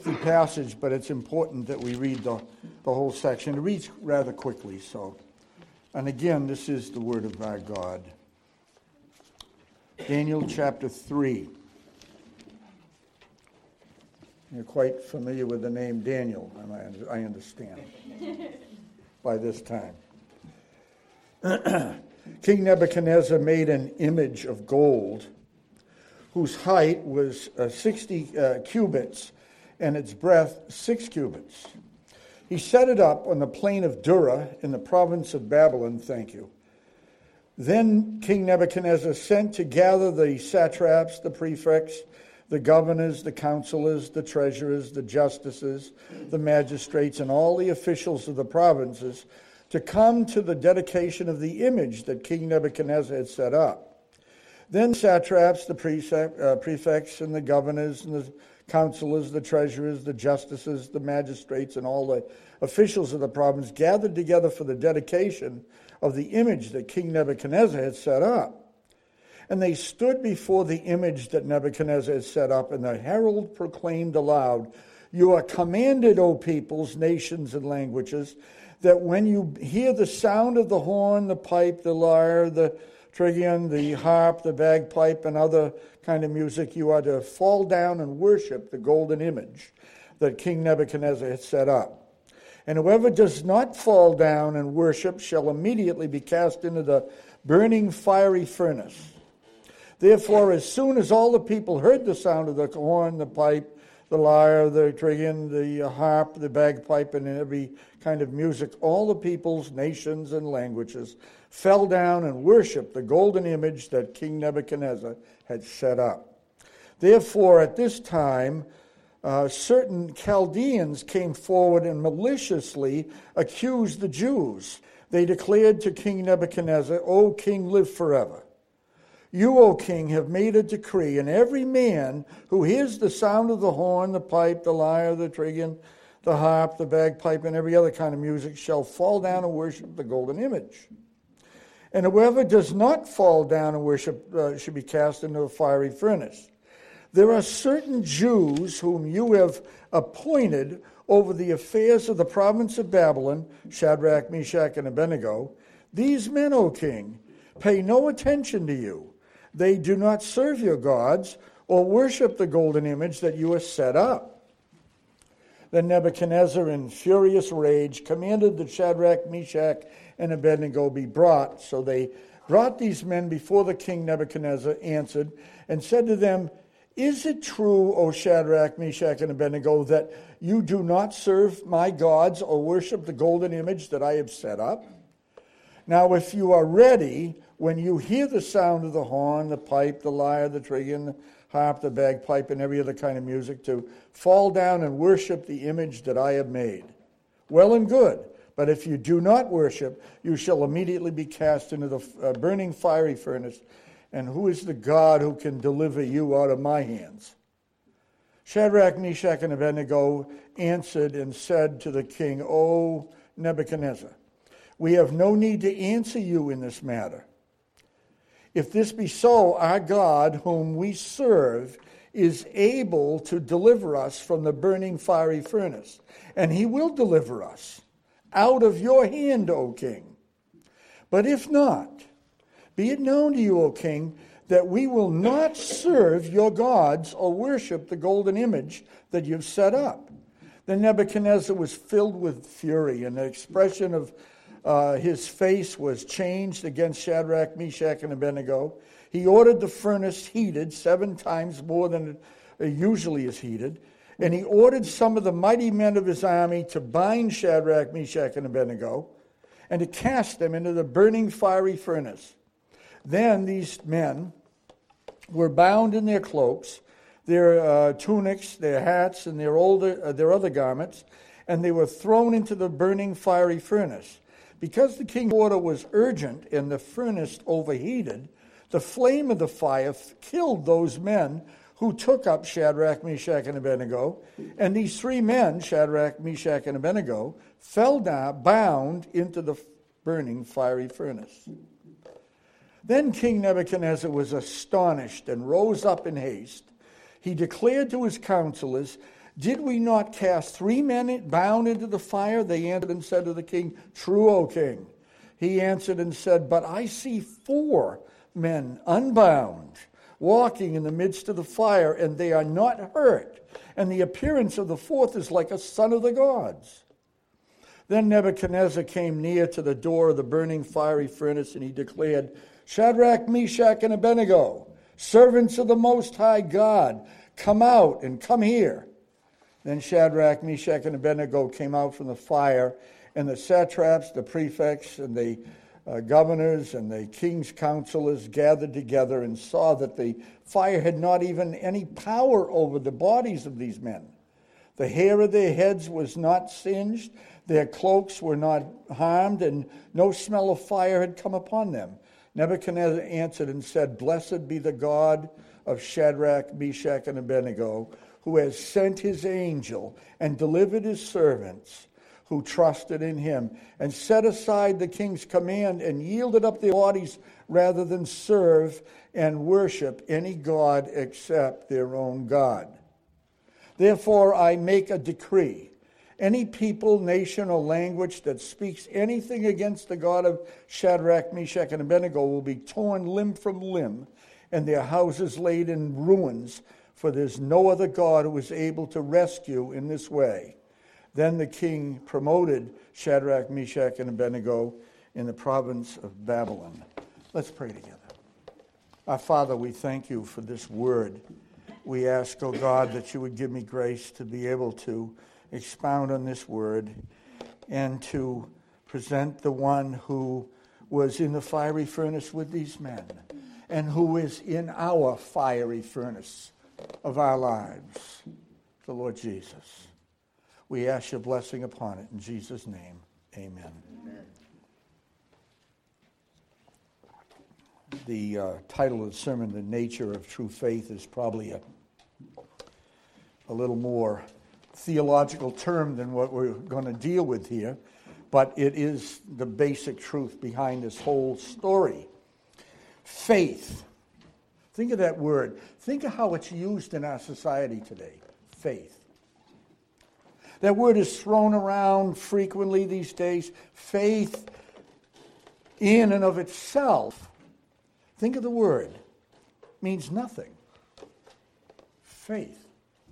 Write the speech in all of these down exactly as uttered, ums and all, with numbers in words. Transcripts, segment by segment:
lengthy passage, but it's important that we read the, the whole section. It reads rather quickly, so. And again, this is the word of our God. Daniel chapter three. You're quite familiar with the name Daniel, and I understand by this time. King Nebuchadnezzar made an image of gold whose height was uh, sixty uh, cubits and its breadth six cubits. He set it up on the plain of Dura in the province of Babylon, thank you. Then King Nebuchadnezzar sent to gather the satraps, the prefects, the governors, the counselors, the treasurers, the justices, the magistrates, and all the officials of the provinces to come to the dedication of the image that King Nebuchadnezzar had set up. Then satraps, the prefects, and the governors, and the counselors, the treasurers, the justices, the magistrates, and all the officials of the province gathered together for the dedication of the image that King Nebuchadnezzar had set up. And they stood before the image that Nebuchadnezzar had set up, and the herald proclaimed aloud, "You are commanded, O peoples, nations, and languages, that when you hear the sound of the horn, the pipe, the lyre, the trigon, the harp, the bagpipe, and other kind of music, you are to fall down and worship the golden image that King Nebuchadnezzar had set up. And whoever does not fall down and worship shall immediately be cast into the burning fiery furnace." Therefore, as soon as all the people heard the sound of the horn, the pipe, the lyre, the trigon, the harp, the bagpipe, and every kind of music, all the peoples, nations, and languages fell down and worshipped the golden image that King Nebuchadnezzar had set up. Therefore, at this time, uh, certain Chaldeans came forward and maliciously accused the Jews. They declared to King Nebuchadnezzar, "O king, live forever. You, O king, have made a decree, and every man who hears the sound of the horn, the pipe, the lyre, the trigon, the harp, the bagpipe, and every other kind of music shall fall down and worship the golden image. And whoever does not fall down and worship uh, should be cast into a fiery furnace. There are certain Jews whom you have appointed over the affairs of the province of Babylon, Shadrach, Meshach, and Abednego. These men, O king, pay no attention to you. They do not serve your gods or worship the golden image that you have set up." Then Nebuchadnezzar, in furious rage, commanded that Shadrach, Meshach, and Abednego be brought. So they brought these men before the king. Nebuchadnezzar answered and said to them, "Is it true, O Shadrach, Meshach, and Abednego, that you do not serve my gods or worship the golden image that I have set up? Now, if you are ready, when you hear the sound of the horn, the pipe, the lyre, the trigon, the harp, the bagpipe, and every other kind of music, to fall down and worship the image that I have made. Well and good, but if you do not worship, you shall immediately be cast into the uh, burning fiery furnace. And who is the God who can deliver you out of my hands?" Shadrach, Meshach, and Abednego answered and said to the king, "O Nebuchadnezzar, we have no need to answer you in this matter. If this be so, our God, whom we serve, is able to deliver us from the burning fiery furnace, and he will deliver us out of your hand, O king. But if not, be it known to you, O king, that we will not serve your gods or worship the golden image that you've set up." Then Nebuchadnezzar was filled with fury, and the expression of Uh, his face was changed against Shadrach, Meshach, and Abednego. He ordered the furnace heated seven times more than it usually is heated. And he ordered some of the mighty men of his army to bind Shadrach, Meshach, and Abednego and to cast them into the burning fiery furnace. Then these men were bound in their cloaks, their uh, tunics, their hats, and their, older, uh, their other garments, and they were thrown into the burning fiery furnace. Because the king's order was urgent and the furnace overheated, the flame of the fire killed those men who took up Shadrach, Meshach, and Abednego. And these three men, Shadrach, Meshach, and Abednego, fell down, bound into the burning fiery furnace. Then King Nebuchadnezzar was astonished and rose up in haste. He declared to his counselors, Did we not cast three men bound into the fire? They answered and said to the king, True, O king. He answered and said, But I see four men unbound, walking in the midst of the fire, and they are not hurt. And the appearance of the fourth is like a son of the gods. Then Nebuchadnezzar came near to the door of the burning fiery furnace, and he declared, Shadrach, Meshach, and Abednego, servants of the Most High God, come out and come here. Then Shadrach, Meshach, and Abednego came out from the fire, and the satraps, the prefects, and the uh, governors, and the king's counselors gathered together and saw that the fire had not even any power over the bodies of these men. The hair of their heads was not singed, their cloaks were not harmed, and no smell of fire had come upon them. Nebuchadnezzar answered and said, Blessed be the God of Shadrach, Meshach, and Abednego, who has sent his angel and delivered his servants who trusted in him, and set aside the king's command and yielded up their bodies rather than serve and worship any god except their own God. Therefore I make a decree. Any people, nation, or language that speaks anything against the God of Shadrach, Meshach, and Abednego will be torn limb from limb, and their houses laid in ruins, for there's no other God who is able to rescue in this way. Then the king promoted Shadrach, Meshach, and Abednego in the province of Babylon. Let's pray together. Our Father, we thank you for this word. We ask, O God, that you would give me grace to be able to expound on this word and to present the one who was in the fiery furnace with these men and who is in our fiery furnace of our lives, the Lord Jesus. We ask your blessing upon it in Jesus' name. Amen. Amen. The uh, title of the sermon, The Nature of True Faith, is probably a, a little more theological term than what we're going to deal with here, but it is the basic truth behind this whole story. Faith. Think of that word. Think of how it's used in our society today. Faith. That word is thrown around frequently these days. Faith in and of itself, think of the word, means nothing. Faith.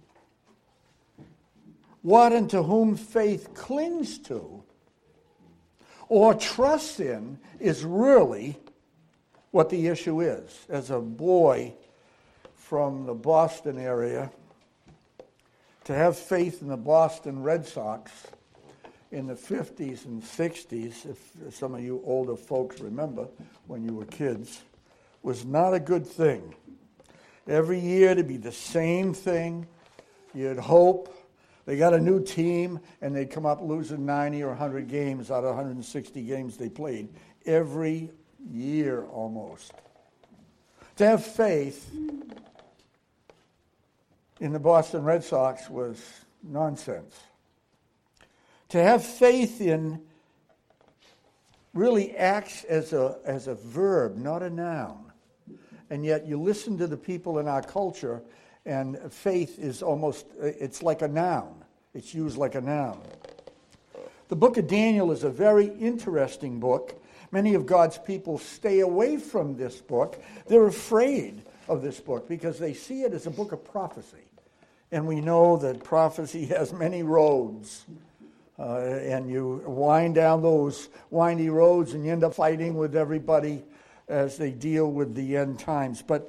What and to whom faith clings to or trusts in is really what the issue is. As a boy from the Boston area, to have faith in the Boston Red Sox in the fifties and sixties, if some of you older folks remember when you were kids, was not a good thing. Every year to be the same thing, you'd hope. They got a new team, and they'd come up losing ninety or one hundred games out of one hundred sixty games they played. Every year almost. To have faith in the Boston Red Sox was nonsense. To have faith in really acts as a as a verb, not a noun. And yet you listen to the people in our culture, and faith is almost, it's like a noun. It's used like a noun. The book of Daniel is a very interesting book. Many of God's people stay away from this book. They're afraid of this book because they see it as a book of prophecy. And we know that prophecy has many roads. Uh, and you wind down those windy roads and you end up fighting with everybody as they deal with the end times. But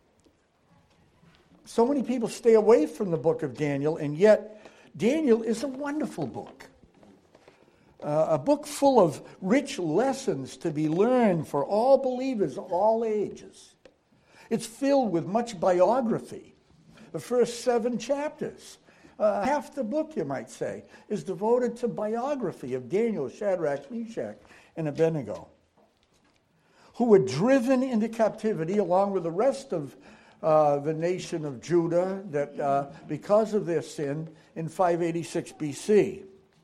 so many people stay away from the book of Daniel, and yet Daniel is a wonderful book. Uh, a book full of rich lessons to be learned for all believers of all ages. It's filled with much biography. The first seven chapters, uh, half the book, you might say, is devoted to biography of Daniel, Shadrach, Meshach, and Abednego, who were driven into captivity along with the rest of uh, the nation of Judah that uh, because of their sin in five eighty-six B C.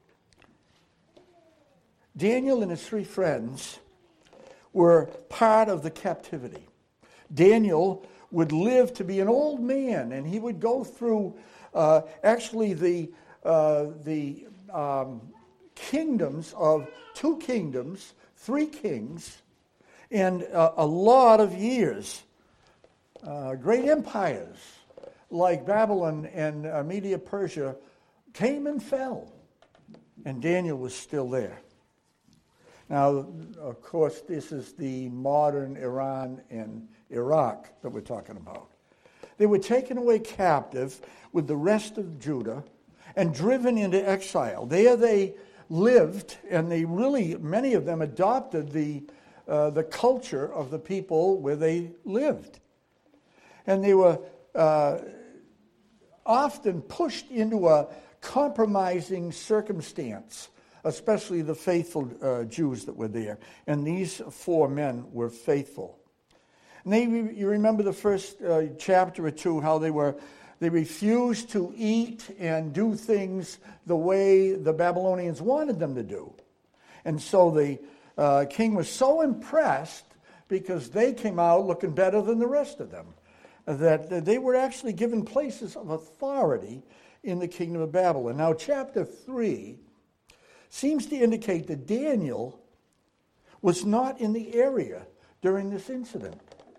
Daniel and his three friends were part of the captivity. Daniel would live to be an old man, and he would go through uh, actually the, uh, the um, kingdoms of two kingdoms, three kings, and uh, a lot of years. Uh, great empires like Babylon and uh, Media Persia came and fell, and Daniel was still there. Now, of course, this is the modern Iran and Iraq that we're talking about. They were taken away captive with the rest of Judah and driven into exile. There they lived, and they really, many of them adopted the, uh, the culture of the people where they lived. And they were uh, often pushed into a compromising circumstance, especially the faithful uh, Jews that were there. And these four men were faithful. And they, you remember the first uh, chapter or two, how they were, they refused to eat and do things the way the Babylonians wanted them to do. And so the uh, king was so impressed, because they came out looking better than the rest of them, that they were actually given places of authority in the kingdom of Babylon. Now, chapter three seems to indicate that Daniel was not in the area during this incident.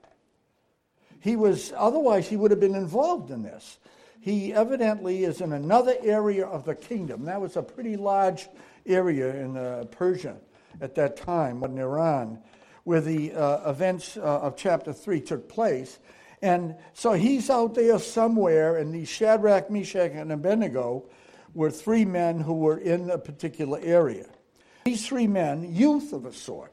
He was, otherwise he would have been involved in this. He evidently is in another area of the kingdom. That was a pretty large area in uh, Persia at that time, in Iran, where the uh, events uh, of chapter three took place. And so he's out there somewhere, and these Shadrach, Meshach, and Abednego were three men who were in a particular area. These three men, youth of a sort.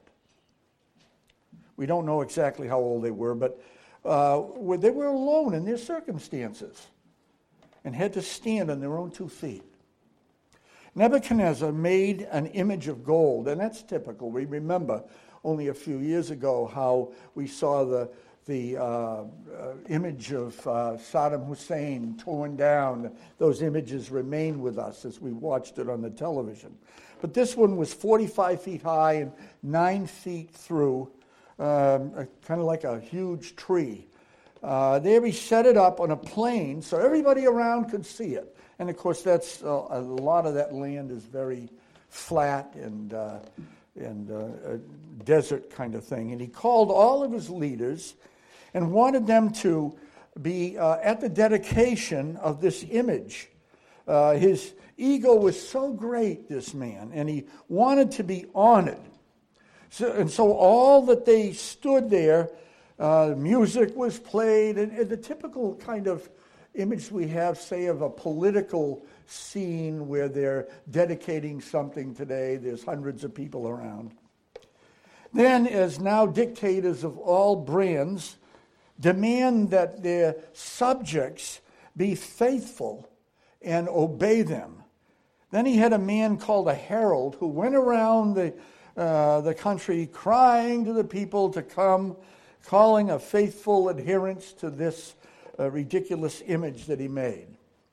We don't know exactly how old they were, but uh, they were alone in their circumstances and had to stand on their own two feet. Nebuchadnezzar made an image of gold, and that's typical. We remember only a few years ago how we saw the the uh, uh, image of uh, Saddam Hussein torn down. Those images remain with us as we watched it on the television. But this one was forty-five feet high and nine feet through, um, kind of like a huge tree. Uh, there he set it up on a plain so everybody around could see it. And of course, that's uh, a lot of that land is very flat and uh, and uh, a desert kind of thing. And he called all of his leaders and wanted them to be uh, at the dedication of this image. Uh, his ego was so great, this man, and he wanted to be honored. So, and so all that they stood there, uh, music was played, and, and the typical kind of image we have, say, of a political scene where they're dedicating something today. There's hundreds of people around. Then, as now dictators of all brands, demand that their subjects be faithful and obey them. Then he had a man called a herald who went around the, uh, the country crying to the people to come, calling a faithful adherence to this uh, ridiculous image that he made.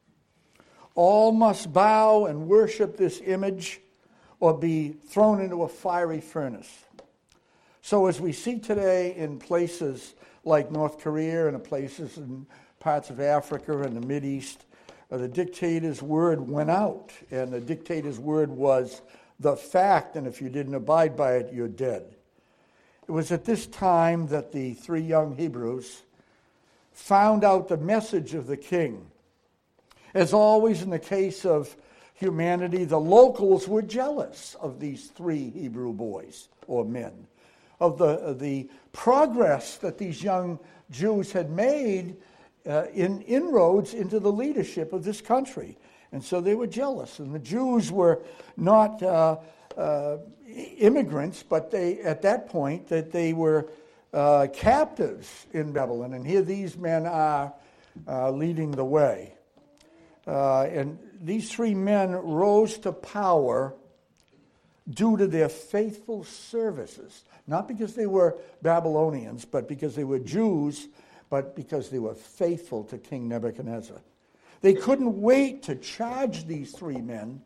All must bow and worship this image or be thrown into a fiery furnace. So as we see today in places like North Korea and places in parts of Africa and the Mideast, uh, the dictator's word went out, and the dictator's word was the fact, and if you didn't abide by it, you're dead. It was at this time that the three young Hebrews found out the message of the king. As always in the case of humanity, the locals were jealous of these three Hebrew boys or men, of the, the progress that these young Jews had made uh, in inroads into the leadership of this country. And so they were jealous. And the Jews were not uh, uh, immigrants, but they, at that point, that they were uh, captives in Babylon. And here these men are uh, leading the way. Uh, and these three men rose to power due to their faithful services. Not because they were Babylonians, but because they were Jews, but because they were faithful to King Nebuchadnezzar. They couldn't wait to charge these three men,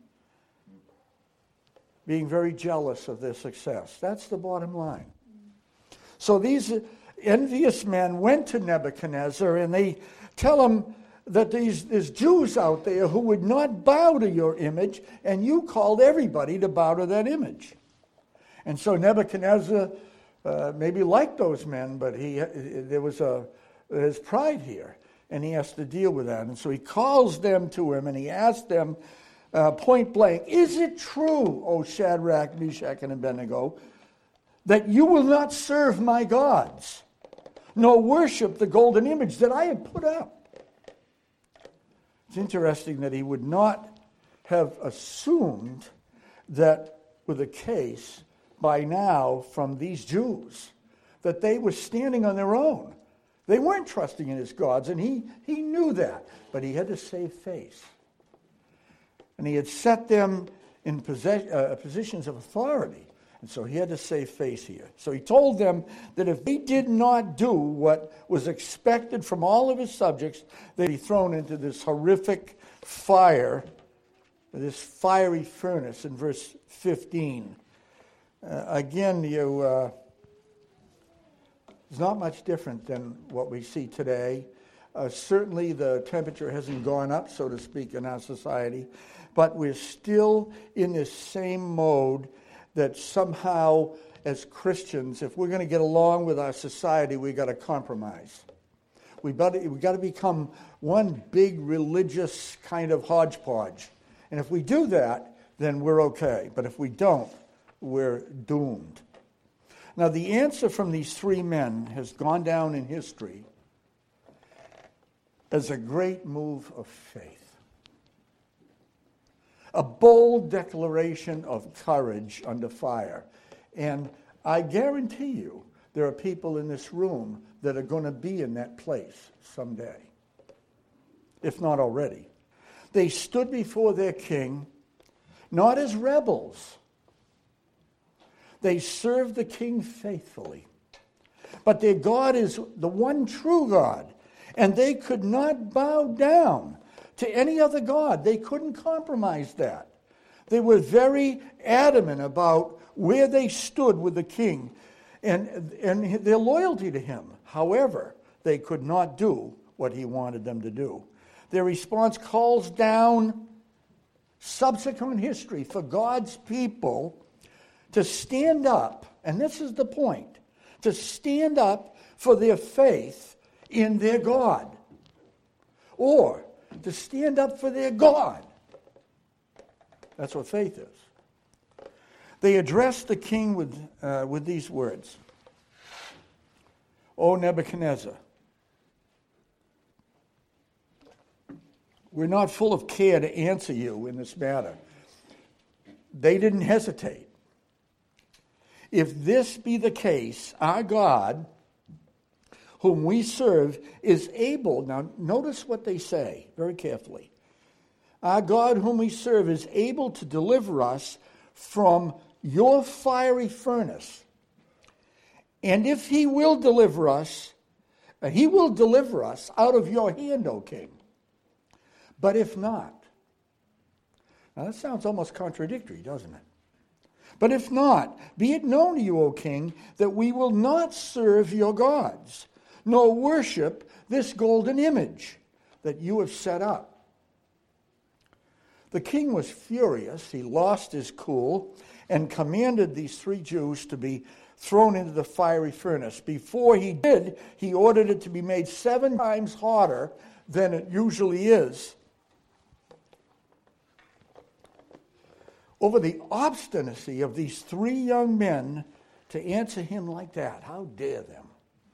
being very jealous of their success. That's the bottom line. So these envious men went to Nebuchadnezzar, and they tell him, that these, there's Jews out there who would not bow to your image, and you called everybody to bow to that image. And so Nebuchadnezzar uh, maybe liked those men, but he there was a there's pride here, and he has to deal with that. And so he calls them to him, and he asks them uh, point blank, is it true, O Shadrach, Meshach, and Abednego, that you will not serve my gods, nor worship the golden image that I have put up? It's interesting that he would not have assumed that with a case by now from these Jews, that they were standing on their own. They weren't trusting in his gods, and he, he knew that, but he had to save face. And he had set them in possess, uh, positions of authority, and so he had to save face here. So he told them that if they did not do what was expected from all of his subjects, they'd be thrown into this horrific fire, this fiery furnace in verse fifteen. Uh, again, you uh, it's not much different than what we see today. Uh, certainly the temperature hasn't gone up, so to speak, in our society, but we're still in this same mode that somehow, as Christians, if we're going to get along with our society, we've got to compromise. We've got to, we've got to become one big religious kind of hodgepodge. And if we do that, then we're okay. But if we don't, we're doomed. Now, the answer from these three men has gone down in history as a great move of faith. A bold declaration of courage under fire. And I guarantee you, there are people in this room that are going to be in that place someday, if not already. They stood before their king, not as rebels. They served the king faithfully. But their God is the one true God, and they could not bow down to any other god. They couldn't compromise that. They were very adamant about where they stood with the king and, and their loyalty to him. However, they could not do what he wanted them to do. Their response calls down subsequent history for God's people to stand up, and this is the point, to stand up for their faith in their God, or to stand up for their God. That's what faith is. They addressed the king with, uh, with these words. O Nebuchadnezzar, we're not full of care to answer you in this matter. They didn't hesitate. If this be the case, our God, whom we serve, is able, now notice what they say very carefully. Our God, whom we serve, is able to deliver us from your fiery furnace. And if he will deliver us, he will deliver us out of your hand, O king. But if not, now that sounds almost contradictory, doesn't it? But if not, be it known to you, O king, that we will not serve your gods, nor worship this golden image that you have set up. The king was furious. He lost his cool and commanded these three Jews to be thrown into the fiery furnace. Before he did, he ordered it to be made seven times hotter than it usually is. Over the obstinacy of these three young men to answer him like that. How dare them?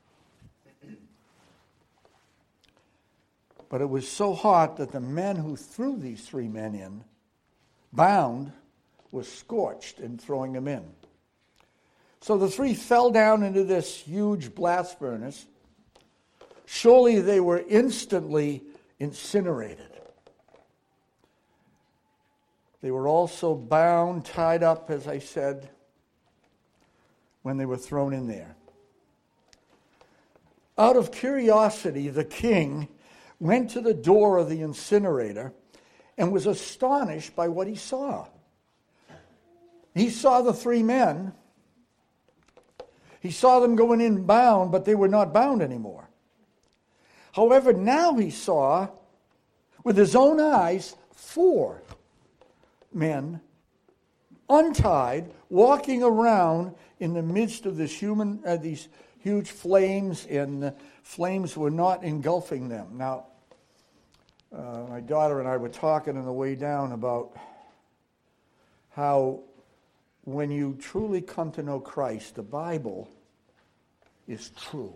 But it was so hot that the men who threw these three men in, bound, were scorched in throwing them in. So the three fell down into this huge blast furnace. Surely they were instantly incinerated. They were also bound, tied up, as I said, when they were thrown in there. Out of curiosity, the king went to the door of the incinerator and was astonished by what he saw. He saw the three men. He saw them going in bound, but they were not bound anymore. However, now he saw with his own eyes, four men, untied, walking around in the midst of this human, uh, these huge flames, and the flames were not engulfing them. Now, uh, my daughter and I were talking on the way down about how when you truly come to know Christ, the Bible is true.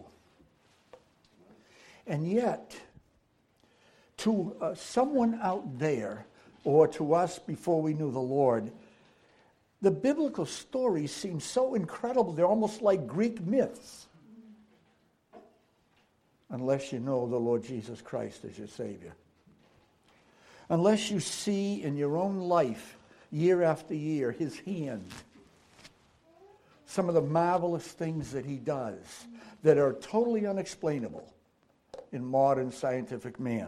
And yet, to uh, someone out there, or to us before we knew the Lord, the biblical stories seem so incredible. They're almost like Greek myths. Unless you know the Lord Jesus Christ as your Savior. Unless you see in your own life, year after year, his hand. Some of the marvelous things that he does that are totally unexplainable in modern scientific man.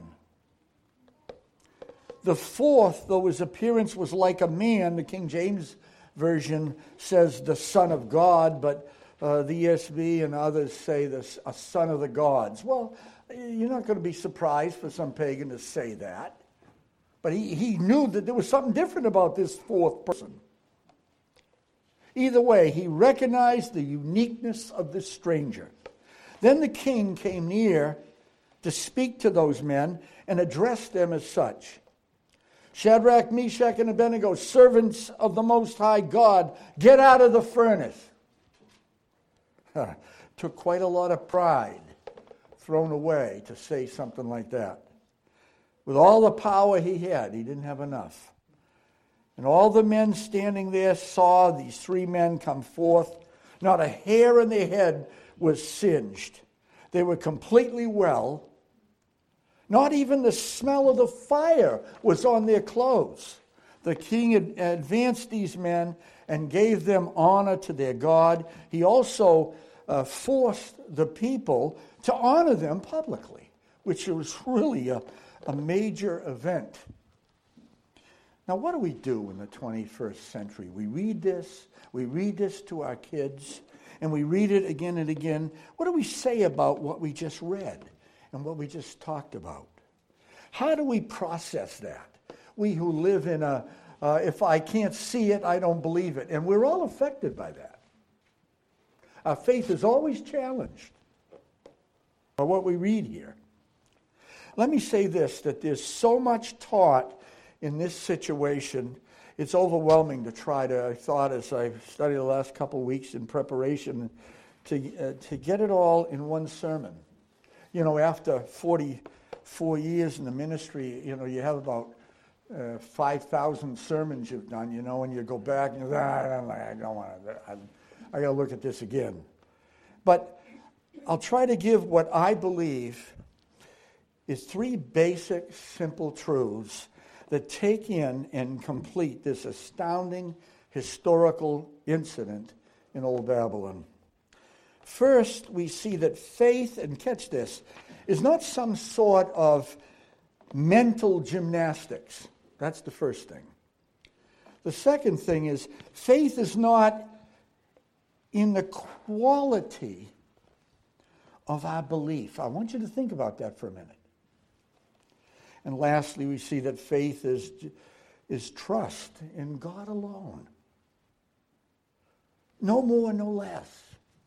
The fourth, though his appearance was like a man, the King James Version says the Son of God, but uh, the E S V and others say this, a son of the gods. Well, you're not going to be surprised for some pagan to say that. But he, he knew that there was something different about this fourth person. Either way, he recognized the uniqueness of this stranger. Then the king came near to speak to those men and addressed them as such. Shadrach, Meshach, and Abednego, servants of the Most High God, get out of the furnace. Took quite a lot of pride thrown away to say something like that. With all the power he had, he didn't have enough. And all the men standing there saw these three men come forth. Not a hair in their head was singed. They were completely well. Not even the smell of the fire was on their clothes. The king had advanced these men and gave them honor to their God. He also uh, forced the people to honor them publicly, which was really a, a major event. Now, what do we do in the twenty-first century? We read this, we read this to our kids, and we read it again and again. What do we say about what we just read and what we just talked about? How do we process that? We who live in a, uh, if I can't see it, I don't believe it. And we're all affected by that. Our faith is always challenged by what we read here. Let me say this, that there's so much taught in this situation, it's overwhelming to try to, I thought as I studied the last couple of weeks in preparation, to, uh, to get it all in one sermon. You know, after forty-four years in the ministry, you know, you have about uh, five thousand sermons you've done, you know, and you go back and you say, ah, I don't want to, I, I got to look at this again. But I'll try to give what I believe is three basic, simple truths that take in and complete this astounding historical incident in Old Babylon. First, we see that faith, and catch this, is not some sort of mental gymnastics. That's the first thing. The second thing is faith is not in the quality of our belief. I want you to think about that for a minute. And lastly, we see that faith is, is trust in God alone. No more, no less.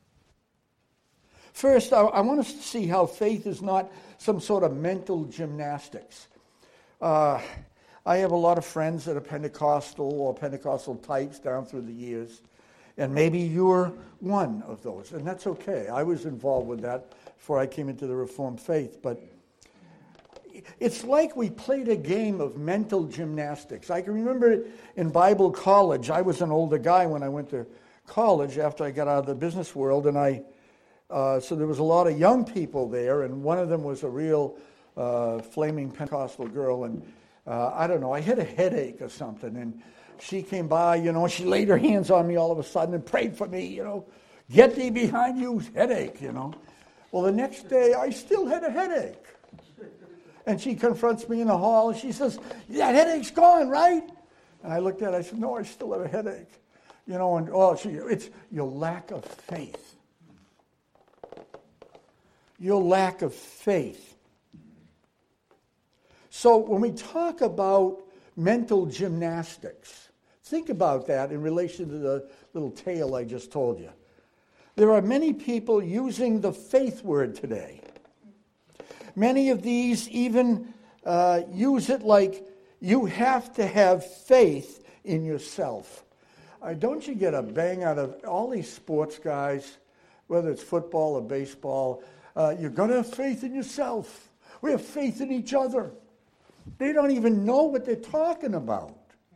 First, I, I want us to see how faith is not some sort of mental gymnastics. Uh, I have a lot of friends that are Pentecostal or Pentecostal types down through the years. And maybe you're one of those. And that's okay. I was involved with that before I came into the Reformed faith. But it's like we played a game of mental gymnastics. I can remember in Bible college, I was an older guy when I went to college after I got out of the business world, and I, uh, so there was a lot of young people there, and one of them was a real uh, flaming Pentecostal girl, and uh, I don't know, I had a headache or something, and she came by, you know, she laid her hands on me all of a sudden and prayed for me, you know, get thee behind you, headache, you know. Well, the next day, I still had a headache. And she confronts me in the hall, and she says, that headache's gone, right? And I looked at her, I said, no, I still have a headache. You know, and, oh, she, it's your lack of faith. Your lack of faith. So when we talk about mental gymnastics, think about that in relation to the little tale I just told you. There are many people using the faith word today. Many of these even uh, use it like you have to have faith in yourself. Uh, don't you get a bang out of all these sports guys, whether it's football or baseball, uh, you're going to have faith in yourself. We have faith in each other. They don't even know what they're talking about.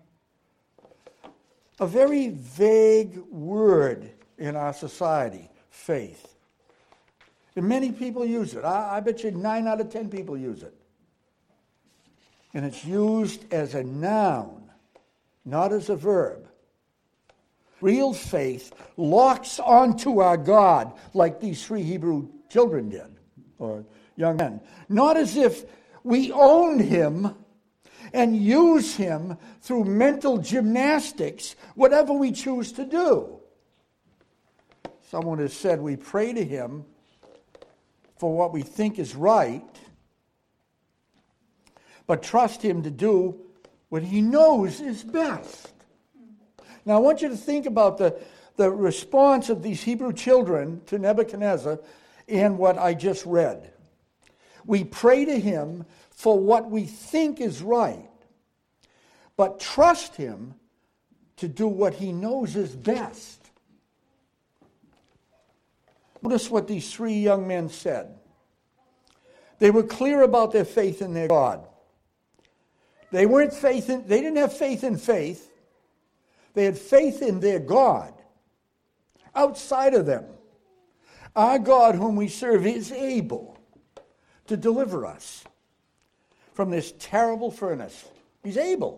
A very vague word in our society, faith. And many people use it. I, I bet you nine out of ten people use it. And it's used as a noun, not as a verb. Real faith locks onto our God like these three Hebrew children did, or young men. Not as if we owned him and use him through mental gymnastics, whatever we choose to do. Someone has said we pray to him for what we think is right, but trust him to do what he knows is best. Now I want you to think about the, the response of these Hebrew children to Nebuchadnezzar and what I just read. We pray to him for what we think is right, but trust him to do what he knows is best. Notice what these three young men said. They were clear about their faith in their God. They weren't faith in, they didn't have faith in faith. They had faith in their God outside of them. Our God whom we serve is able to deliver us from this terrible furnace. He's able.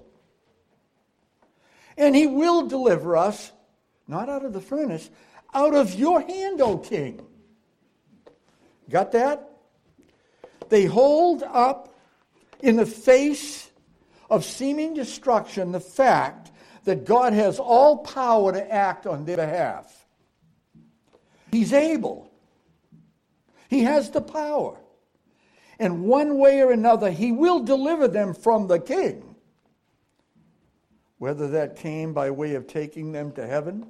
And he will deliver us, not out of the furnace, out of your hand, O king. Got that? They hold up in the face of seeming destruction the fact that God has all power to act on their behalf. He's able. He has the power. And one way or another, he will deliver them from the king. Whether that came by way of taking them to heaven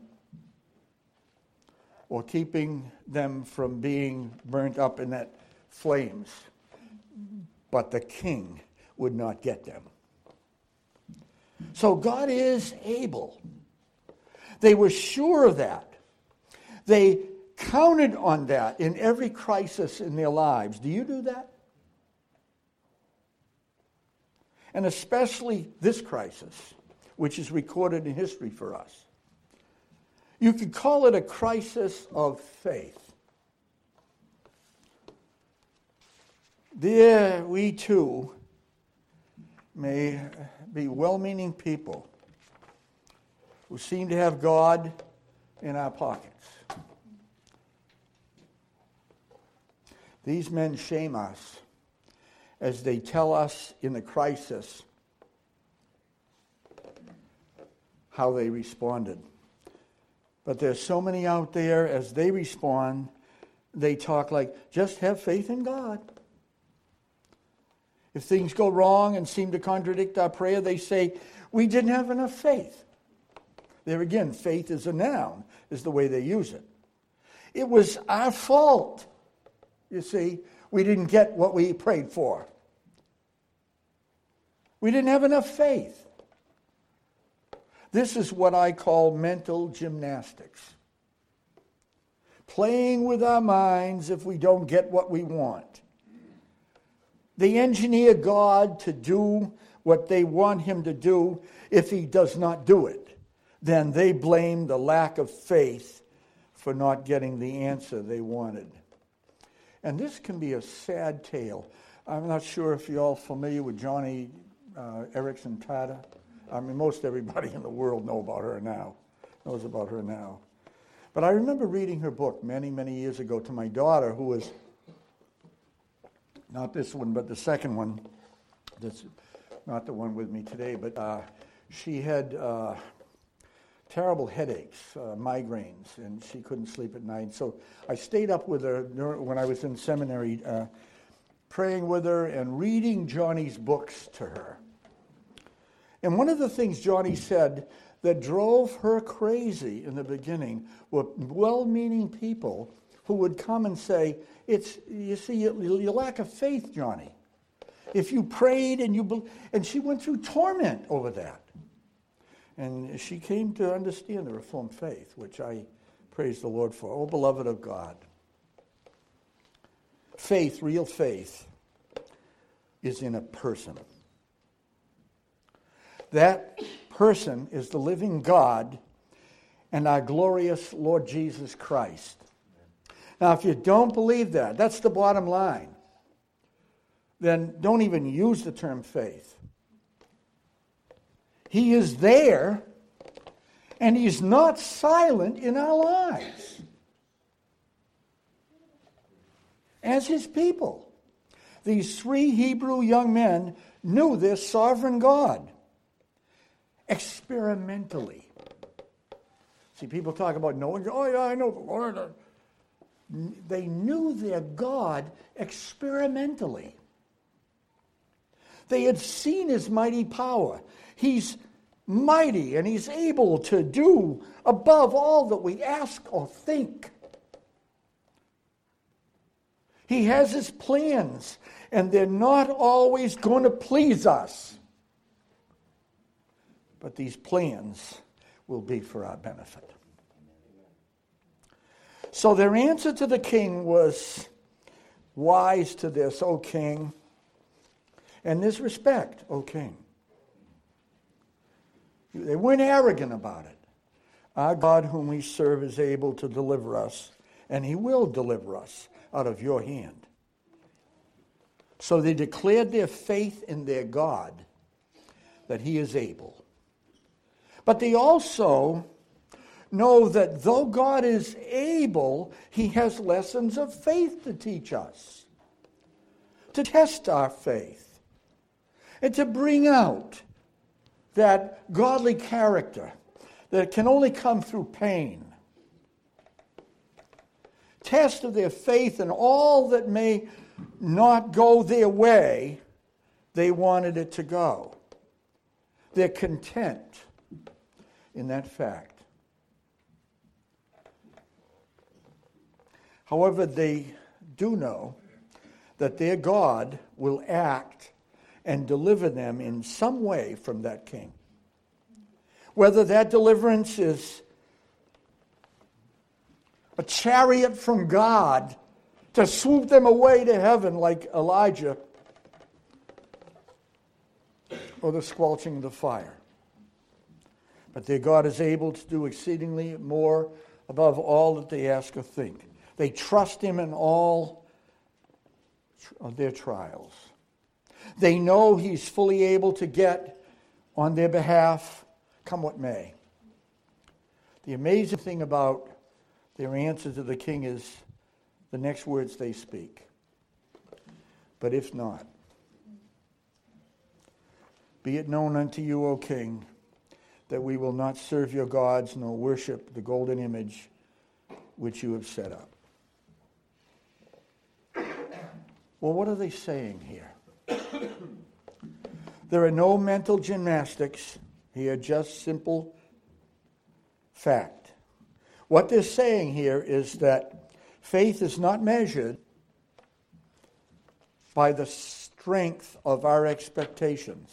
or keeping them from being burnt up in that flames. But the king would not get them. So God is able. They were sure of that. They counted on that in every crisis in their lives. Do you do that? And especially this crisis, which is recorded in history for us. You could call it a crisis of faith. There we too may be well-meaning people who seem to have God in our pockets. These men shame us as they tell us in the crisis how they responded. But there's so many out there, as they respond, they talk like, just have faith in God. If things go wrong and seem to contradict our prayer, they say, we didn't have enough faith. There again, faith is a noun, is the way they use it. It was our fault, you see. We didn't get what we prayed for. We didn't have enough faith. This is what I call mental gymnastics. Playing with our minds if we don't get what we want. They engineer God to do what they want him to do. If he does not do it, then they blame the lack of faith for not getting the answer they wanted. And this can be a sad tale. I'm not sure if you're all familiar with Johnny uh, Erickson Tada. I mean, most everybody in the world know about her now, knows about her now. But I remember reading her book many, many years ago to my daughter, who was, not this one, but the second one, that's not the one with me today, but uh, she had uh, terrible headaches, uh, migraines, and she couldn't sleep at night. So I stayed up with her when I was in seminary uh, praying with her and reading Johnny's books to her. And one of the things Johnny said that drove her crazy in the beginning were well-meaning people who would come and say, "It's you see, you, you lack of faith, Johnny. If you prayed and you be-" and she went through torment over that. And she came to understand the Reformed faith, which I praise the Lord for. Oh, beloved of God. Faith, real faith, is in a person. That person is the living God and our glorious Lord Jesus Christ. Now, if you don't believe that, that's the bottom line, then don't even use the term faith. He is there, and he's not silent in our lives as his people. These three Hebrew young men knew this sovereign God experimentally. See, people talk about knowing, oh yeah, I know the Lord. They knew their God experimentally. They had seen his mighty power. He's mighty and he's able to do above all that we ask or think. He has his plans, and they're not always going to please us. But these plans will be for our benefit. So their answer to the king was, "Wise to this, O king, and this respect, O king." They weren't arrogant about it. Our God whom we serve is able to deliver us, and he will deliver us out of your hand. So they declared their faith in their God, that he is able. But they also know that though God is able, he has lessons of faith to teach us, to test our faith, and to bring out that godly character that can only come through pain. Test of their faith in all that may not go their way, they wanted it to go. They're content in that fact. However, they do know that their God will act and deliver them in some way from that king. Whether that deliverance is a chariot from God to swoop them away to heaven like Elijah, or the squelching of the fire. But their God is able to do exceedingly more above all that they ask or think. They trust him in all of their trials. They know he's fully able to get on their behalf, come what may. The amazing thing about their answer to the king is the next words they speak. But if not, be it known unto you, O king, that we will not serve your gods nor worship the golden image which you have set up. Well, what are they saying here? There are no mental gymnastics here, just simple fact. What they're saying here is that faith is not measured by the strength of our expectations.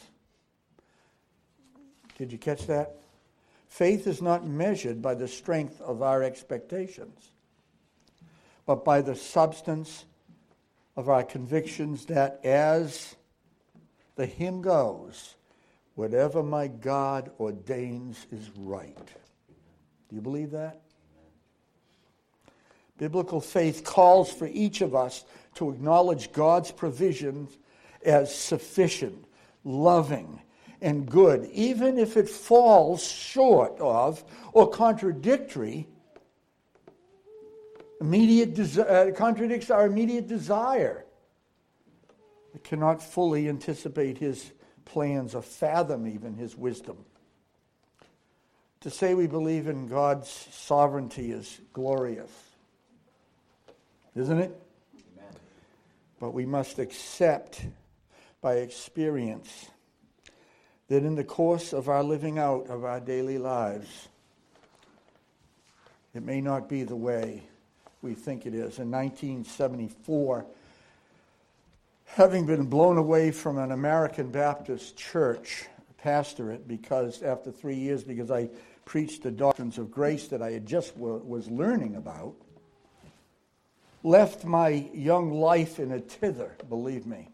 Did you catch that? Faith is not measured by the strength of our expectations, but by the substance of our convictions that, as the hymn goes, whatever my God ordains is right. Do you believe that? Biblical faith calls for each of us to acknowledge God's provisions as sufficient, loving, and good, even if it falls short of or contradictory, immediate desi- uh, contradicts our immediate desire. It cannot fully anticipate his plans or fathom even his wisdom. To say we believe in God's sovereignty is glorious, isn't it? Amen. But we must accept by experience that in the course of our living out of our daily lives, it may not be the way we think it is. In nineteen seventy-four, having been blown away from an American Baptist church pastorate because after three years, because I preached the doctrines of grace that I had just w- was learning about, left my young life in a tither, believe me.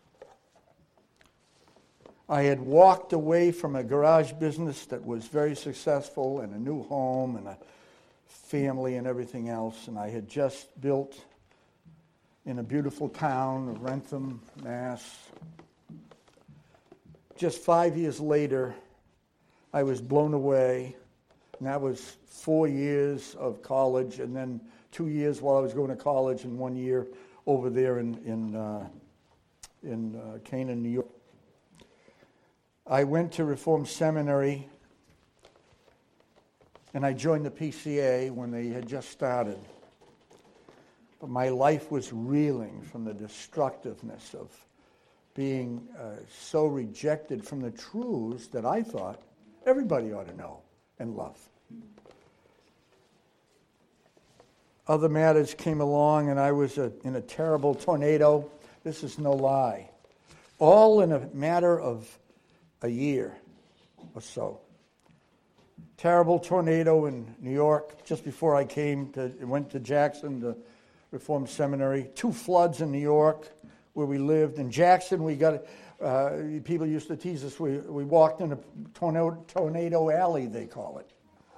I had walked away from a garage business that was very successful and a new home and a family and everything else, and I had just built in a beautiful town of Rentham, Mass. Just five years later, I was blown away, and that was four years of college, and then two years while I was going to college, and one year over there in in uh, in uh, Canaan, New York. I went to Reformed Seminary, and I joined the P C A when they had just started. But my life was reeling from the destructiveness of being uh, so rejected from the truths that I thought everybody ought to know and love. Other matters came along, and I was a, in a terrible tornado. This is no lie. All in a matter of a year or so. Terrible tornado in New York just before I came to went to Jackson, the Reformed Seminary. Two floods in New York where we lived. In Jackson, we got uh, people used to tease us. We we walked in a tornado, tornado alley, they call it.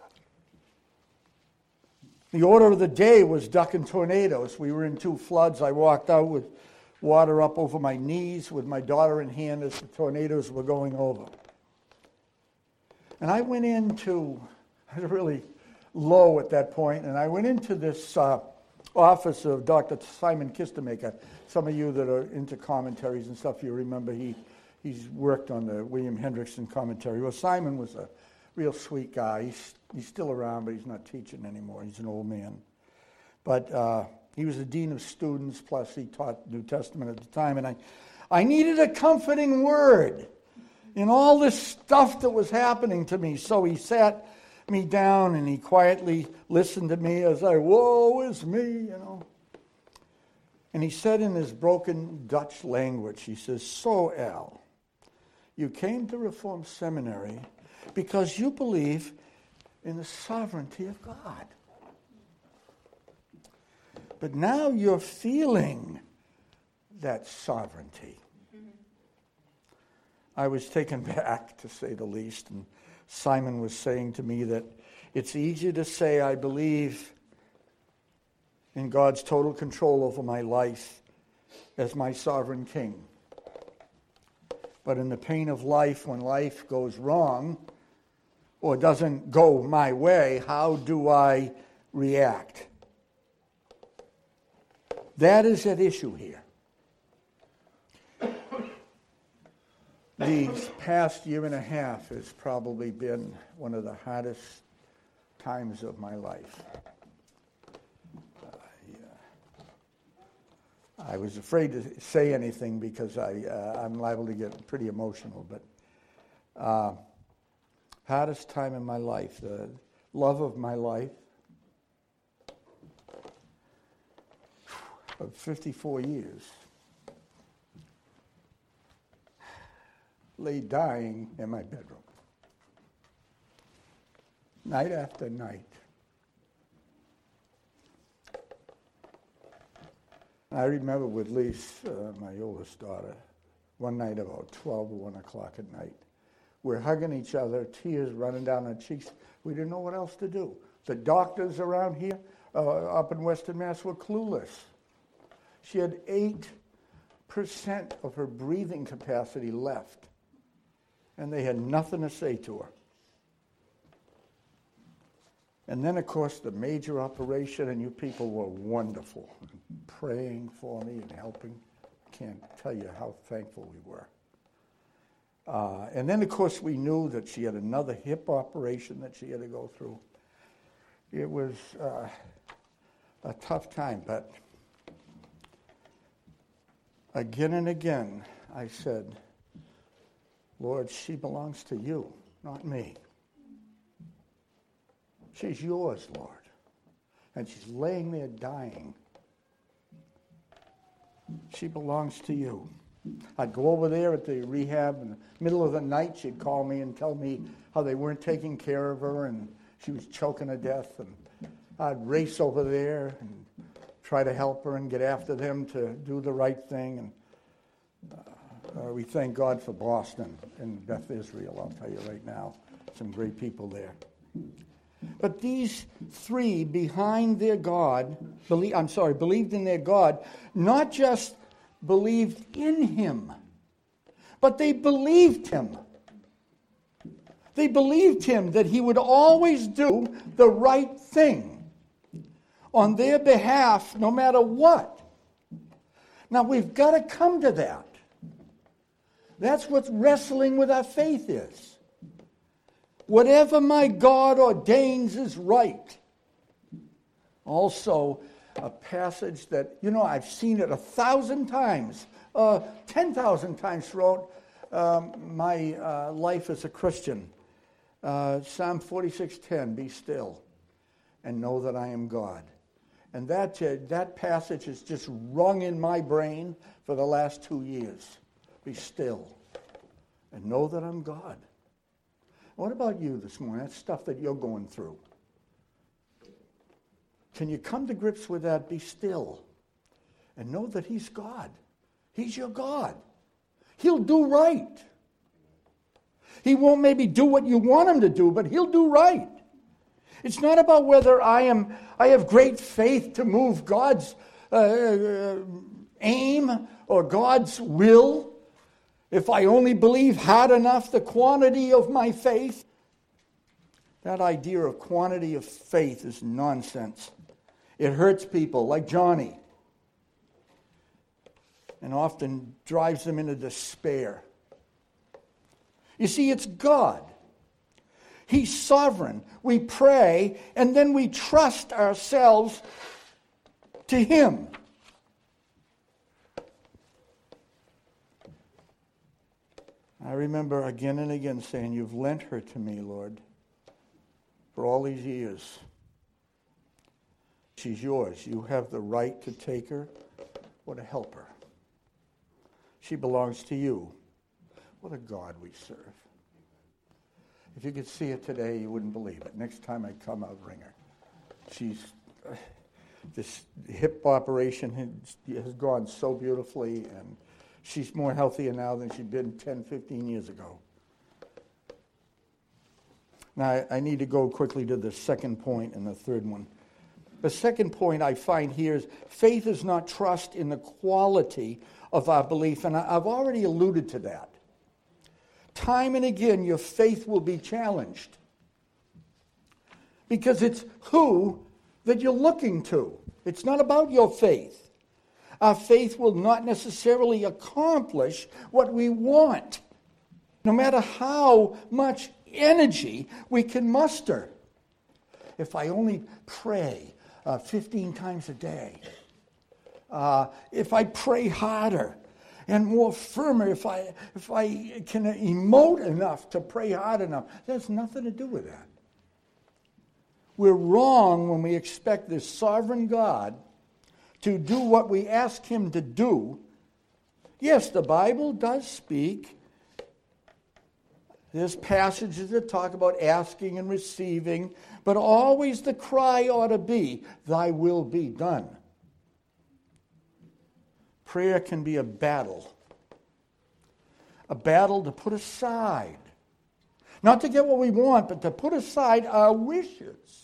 The order of the day was ducking tornadoes. We were in two floods. I walked out with water up over my knees with my daughter in hand as the tornadoes were going over. And I went into, I was really low at that point, and I went into this uh, office of Doctor Simon Kistemaker. Some of you that are into commentaries and stuff, you remember he he's worked on the William Hendrickson commentary. Well, Simon was a real sweet guy. He's, he's still around, but he's not teaching anymore. He's an old man. But uh, he was the dean of students, plus he taught New Testament at the time. And I, I needed a comforting word in all this stuff that was happening to me. So he sat me down and he quietly listened to me as I, woe is me, you know. And he said in his broken Dutch language, he says, so Al, you came to Reformed Seminary because you believe in the sovereignty of God. But now you're feeling that sovereignty. Mm-hmm. I was taken back, to say the least, and Simon was saying to me that it's easy to say I believe in God's total control over my life as my sovereign king. But in the pain of life, when life goes wrong or doesn't go my way, how do I react? That is at issue here. These past year and a half has probably been one of the hardest times of my life. I, uh, I was afraid to say anything because I, uh, I'm liable to get pretty emotional, but uh, hardest time in my life, the love of my life, of fifty-four years, lay dying in my bedroom, night after night. I remember with Lise, uh, my oldest daughter, one night about twelve or one o'clock at night. We're hugging each other, tears running down our cheeks. We didn't know what else to do. The doctors around here, uh, up in Western Mass, were clueless. She had eight percent of her breathing capacity left, and they had nothing to say to her. And then, of course, the major operation, and you people were wonderful, praying for me and helping. I can't tell you how thankful we were. Uh, and then, of course, we knew that she had another hip operation that she had to go through. It was uh, a tough time, but Again and again, I said, Lord, she belongs to you, not me. She's yours, Lord. And she's laying there dying. She belongs to you. I'd go over there at the rehab in the middle of the night. She'd call me and tell me how they weren't taking care of her and she was choking to death. And I'd race over there and try to help her and get after them to do the right thing. And uh, uh, we thank God for Boston and Beth Israel, I'll tell you right now. Some great people there. But these three behind their God, believe, I'm sorry, believed in their God, not just believed in him, but they believed him. They believed him that he would always do the right thing on their behalf, no matter what. Now, we've got to come to that. That's what wrestling with our faith is. Whatever my God ordains is right. Also, a passage that, you know, I've seen it a thousand times, uh, ten thousand times throughout um, my uh, life as a Christian. Uh, Psalm forty-six ten, be still and know that I am God. And that, uh, that passage has just rung in my brain for the last two years. Be still and know that I'm God. What about you this morning? That's stuff that you're going through. Can you come to grips with that? Be still and know that he's God. He's your God. He'll do right. He won't maybe do what you want him to do, but he'll do right. It's not about whether I am I have great faith to move God's uh, uh, aim or God's will. If I only believe hard enough the quantity of my faith. That idea of quantity of faith is nonsense. It hurts people like Johnny and often drives them into despair. You see, it's God. He's sovereign. We pray and then we trust ourselves to him. I remember again and again saying, you've lent her to me, Lord, for all these years. She's yours. You have the right to take her or to help her. She belongs to you. What a God we serve. If you could see it today, you wouldn't believe it. Next time I come, I'll bring her. She's, uh, this hip operation has, has gone so beautifully, and she's more healthier now than she'd been ten, fifteen years ago. Now, I, I need to go quickly to the second point and the third one. The second point I find here is faith is not trust in the quality of our belief, and I, I've already alluded to that. Time and again, your faith will be challenged because it's who that you're looking to. It's not about your faith. Our faith will not necessarily accomplish what we want, no matter how much energy we can muster. If I only pray uh, fifteen times a day, uh, if I pray harder and more firmer, if I, if I can emote enough to pray hard enough, that has nothing to do with that. We're wrong when we expect this sovereign God to do what we ask him to do. Yes, the Bible does speak. There's passages that talk about asking and receiving, but always the cry ought to be, thy will be done. Prayer can be a battle. A battle to put aside. Not to get what we want, but to put aside our wishes.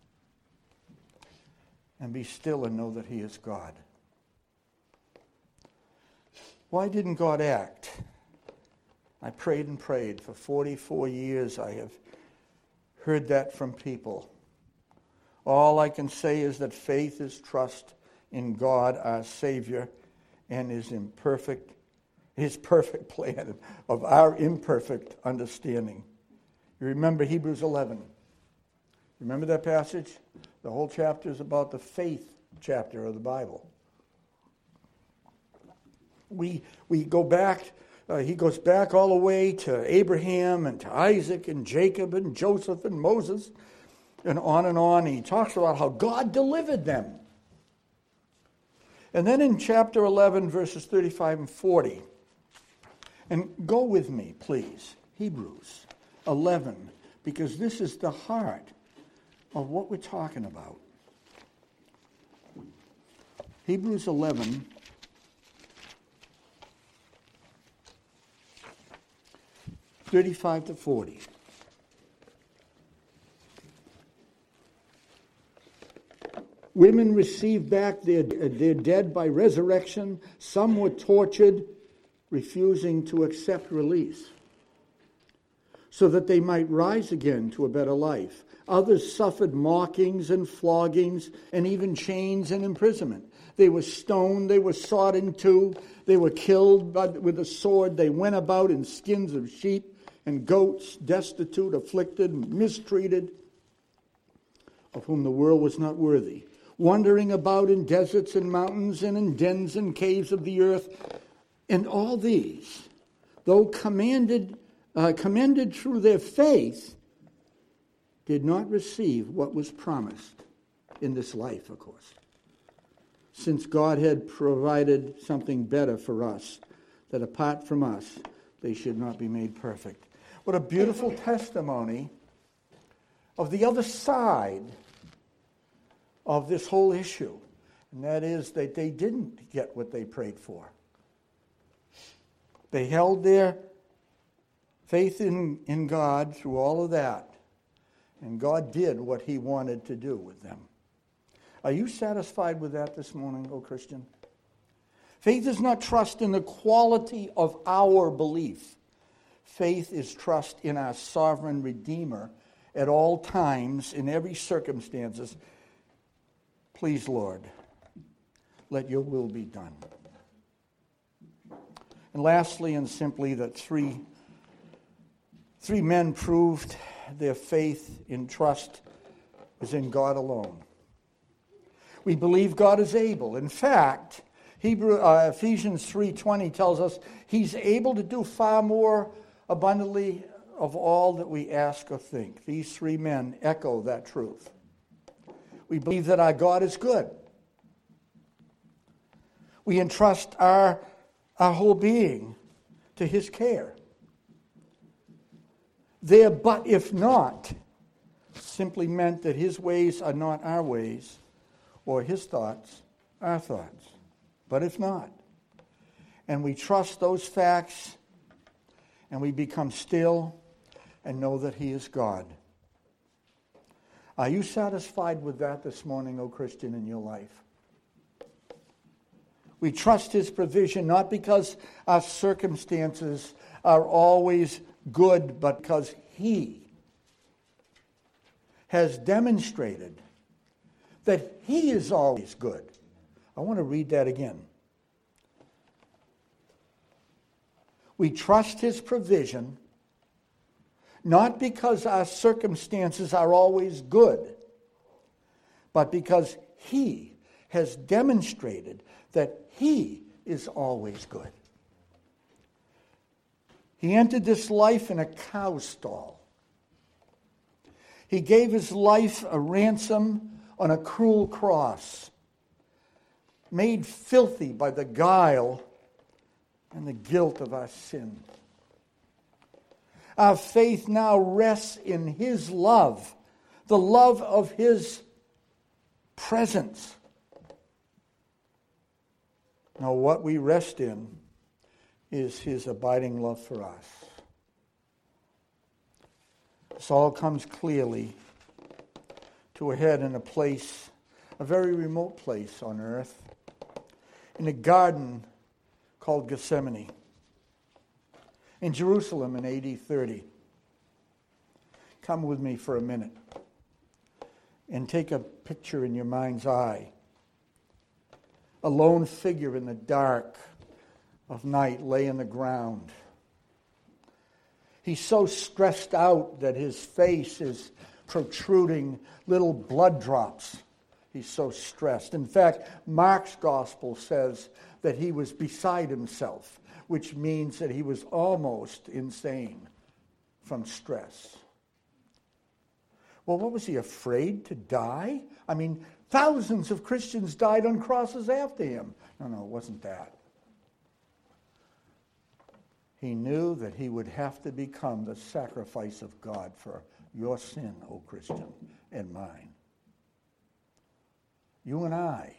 And be still and know that he is God. Why didn't God act? I prayed and prayed. For forty-four years I have heard that from people. All I can say is that faith is trust in God, our Savior, and his imperfect, his perfect plan of our imperfect understanding. You remember Hebrews eleven. Remember that passage? The whole chapter is about the faith chapter of the Bible. We we go back, uh, he goes back all the way to Abraham and to Isaac and Jacob and Joseph and Moses and on and on. He talks about how God delivered them. And then in chapter eleven, verses thirty-five and forty, and go with me, please, Hebrews eleven, because this is the heart of what we're talking about. Hebrews eleven, thirty-five to forty. Women received back their, their dead by resurrection. Some were tortured, refusing to accept release, so that they might rise again to a better life. Others suffered mockings and floggings and even chains and imprisonment. They were stoned, they were sawed in two, they were killed with a sword. They went about in skins of sheep and goats, destitute, afflicted, mistreated, of whom the world was not worthy, wandering about in deserts and mountains and in dens and caves of the earth. And all these, though commanded, uh, commended through their faith, did not receive what was promised in this life, of course, since God had provided something better for us, that apart from us, they should not be made perfect. What a beautiful testimony of the other side of this whole issue, and that is that they didn't get what they prayed for. They held their faith in, in God through all of that, and God did what he wanted to do with them. Are you satisfied with that this morning, O Christian? Faith is not trust in the quality of our belief. Faith is trust in our sovereign Redeemer at all times, in every circumstances. Please, Lord, let your will be done. And lastly and simply, that three, three men proved their faith in trust is in God alone. We believe God is able. In fact, Hebrew, uh, Ephesians three twenty tells us he's able to do far more abundantly of all that we ask or think. These three men echo that truth. We believe that our God is good. We entrust our, our whole being to his care. Their but if not simply meant that his ways are not our ways, or his thoughts our thoughts. But if not, and we trust those facts, and we become still and know that he is God. Are you satisfied with that this morning, O Christian, in your life? We trust his provision not because our circumstances are always good, but because he has demonstrated that he is always good. I want to read that again. We trust his provision not because our circumstances are always good, but because he has demonstrated that he is always good. He entered this life in a cow stall. He gave his life a ransom on a cruel cross, made filthy by the guile and the guilt of our sin. Our faith now rests in his love, the love of his presence. Now, what we rest in is his abiding love for us. This all comes clearly to a head in a place, a very remote place on earth, in a garden called Gethsemane, in Jerusalem in A D thirty. Come with me for a minute and take a picture in your mind's eye. A lone figure in the dark of night lay on the ground. He's so stressed out that his face is protruding little blood drops. He's so stressed. In fact, Mark's gospel says that he was beside himself, which means that he was almost insane from stress. Well, what was he, afraid to die? I mean, thousands of Christians died on crosses after him. No, no, it wasn't that. He knew that he would have to become the sacrifice of God for your sin, O Christian, and mine. You and I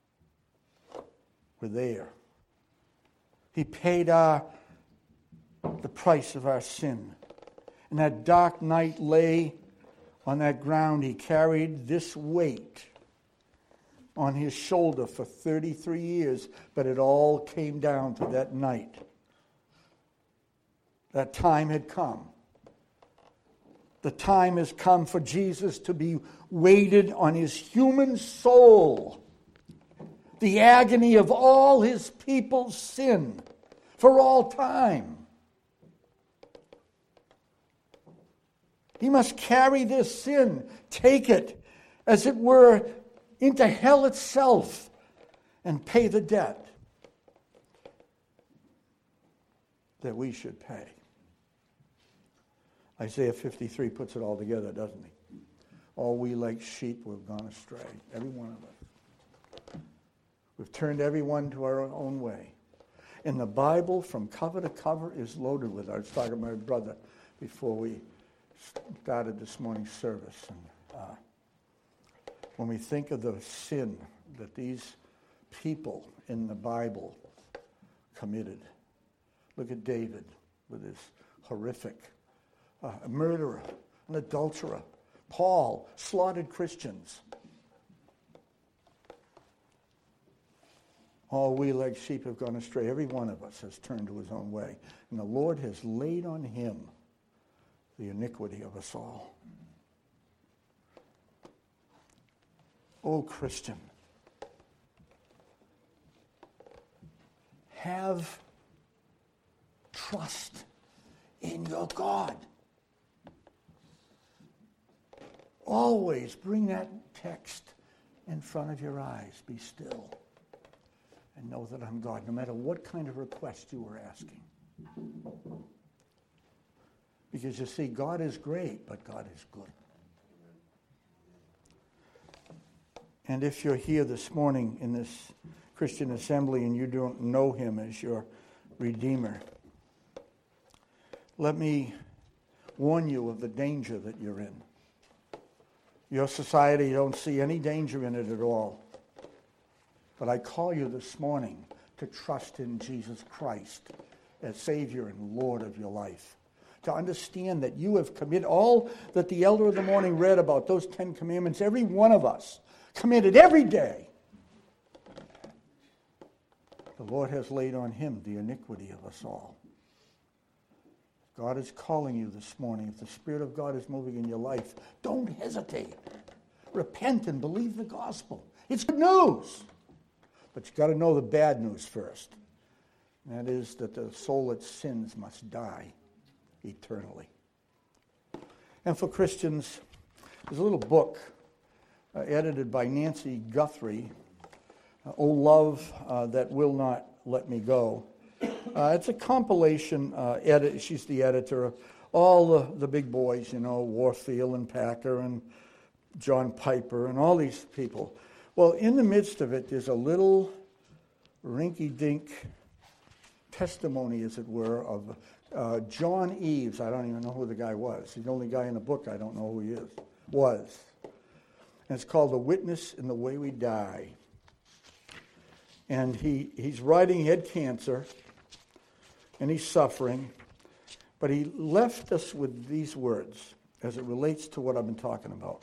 were there. He paid our, the price of our sin. And that dark night lay on that ground. He carried this weight on his shoulder for thirty-three years, but it all came down to that night. That time had come. The time has come for Jesus to be weighted on his human soul. The agony of all his people's sin for all time. He must carry this sin, take it, as it were, into hell itself and pay the debt that we should pay. Isaiah fifty-three puts it all together, doesn't he? All we like sheep, we've gone astray, every one of us. We've turned everyone to our own way. And the Bible, from cover to cover, is loaded with it. I was talking to my brother before we started this morning's service. And uh, when we think of the sin that these people in the Bible committed, look at David with his horrific uh, a murderer, an adulterer. Paul slaughtered Christians. All we like sheep have gone astray. Every one of us has turned to his own way. And the Lord has laid on him the iniquity of us all. Oh, Christian, have trust in your God. Always bring that text in front of your eyes. Be still and know that I'm God, no matter what kind of request you were asking. Because you see, God is great, but God is good. And if you're here this morning in this Christian assembly and you don't know him as your Redeemer, let me warn you of the danger that you're in. Your society don't see any danger in it at all. But I call you this morning to trust in Jesus Christ as Savior and Lord of your life. To understand that you have committed all that the elder of the morning read about, those Ten Commandments, every one of us committed every day. The Lord has laid on him the iniquity of us all. God is calling you this morning. If the Spirit of God is moving in your life, don't hesitate. Repent and believe the gospel. It's good news. But you've got to know the bad news first. And that is that the soul that sins must die eternally. And for Christians, there's a little book uh, edited by Nancy Guthrie, uh, Oh Love uh, That Will Not Let Me Go. Uh, it's a compilation, uh, edit, she's the editor of all the, the big boys, you know, Warfield and Packer and John Piper and all these people. Well, in the midst of it, there's a little rinky-dink testimony, as it were, of uh, John Eves. I don't even know who the guy was. He's the only guy in the book I don't know who he is. Was. And it's called The Witness in the Way We Die. And he, he's writing, he had cancer, and he's suffering. But he left us with these words as it relates to what I've been talking about.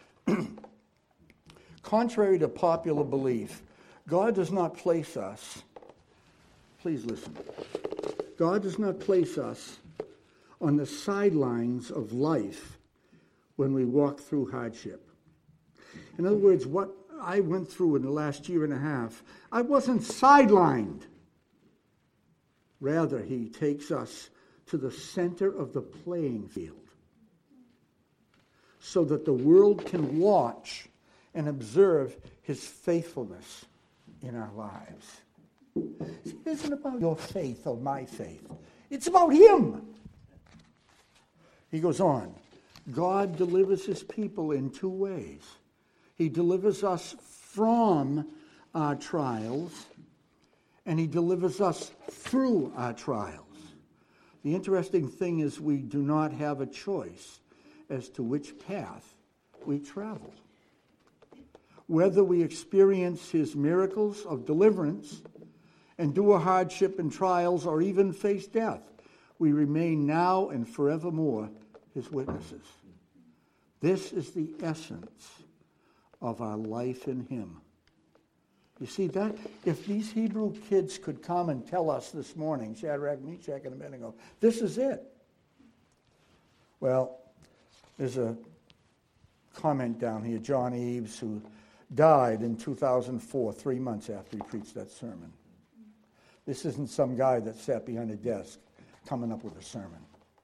Contrary to popular belief, God does not place us, please listen, God does not place us on the sidelines of life when we walk through hardship. In other words, what I went through in the last year and a half, I wasn't sidelined. Rather, he takes us to the center of the playing field so that the world can watch and observe his faithfulness in our lives. See, it isn't about your faith or my faith. It's about him. He goes on. God delivers his people in two ways. He delivers us from our trials, and he delivers us through our trials. The interesting thing is we do not have a choice as to which path we travel. Whether we experience his miracles of deliverance, endure hardship and trials, or even face death, we remain now and forevermore his witnesses. This is the essence of our life in him. You see, that if these Hebrew kids could come and tell us this morning, Shadrach, Meshach, and Abednego, this is it. Well, there's a comment down here, John Eves, who died in two thousand four, three months after he preached that sermon. This isn't some guy that sat behind a desk coming up with a sermon.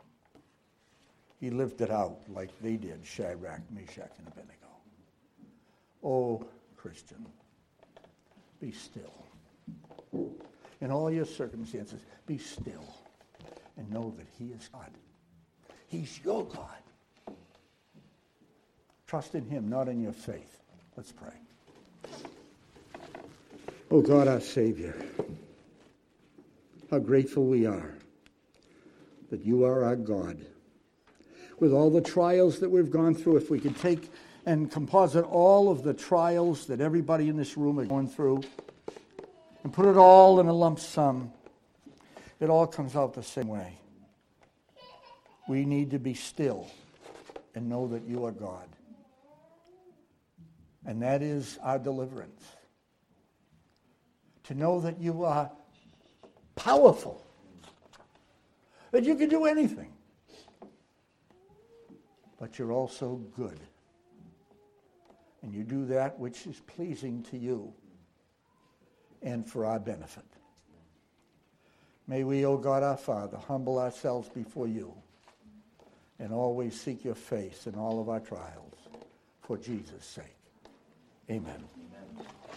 He lived it out like they did, Shadrach, Meshach, and Abednego. Oh, Christian, be still. In all your circumstances, be still and know that he is God. He's your God. Trust in him, not in your faith. Let's pray. Oh God, our Savior, how grateful we are that you are our God. With all the trials that we've gone through, if we could take and composite all of the trials that everybody in this room is going through and put it all in a lump sum, it all comes out the same way. We need to be still and know that you are God. And that is our deliverance. To know that you are powerful, that you can do anything. But you're also good. And you do that which is pleasing to you and for our benefit. May we, O God our Father, humble ourselves before you and always seek your face in all of our trials for Jesus' sake. Amen. Amen.